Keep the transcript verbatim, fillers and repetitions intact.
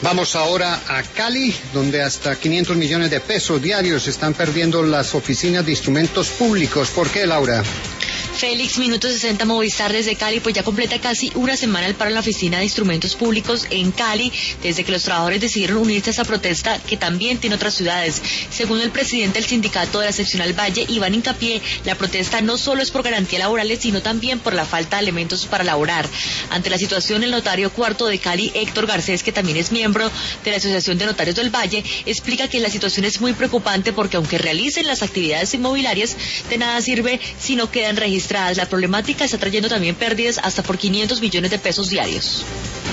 Vamos ahora a Cali, donde hasta quinientos millones de pesos diarios están perdiendo las oficinas de instrumentos públicos. ¿Por qué, Laura? Félix, Minuto sesenta Movistar desde Cali, pues ya completa casi una semana el paro en la oficina de instrumentos públicos en Cali, desde que los trabajadores decidieron unirse a esta protesta que también tiene otras ciudades. Según el presidente del sindicato de la seccional Valle, Iván Hincapié, la protesta no solo es por garantías laborales, sino también por la falta de elementos para laborar. Ante la situación, el notario cuarto de Cali, Héctor Garcés, que también es miembro de la Asociación de Notarios del Valle, explica que la situación es muy preocupante porque aunque realicen las actividades inmobiliarias, de nada sirve si no quedan registradas. La problemática está trayendo también pérdidas hasta por quinientos millones de pesos diarios.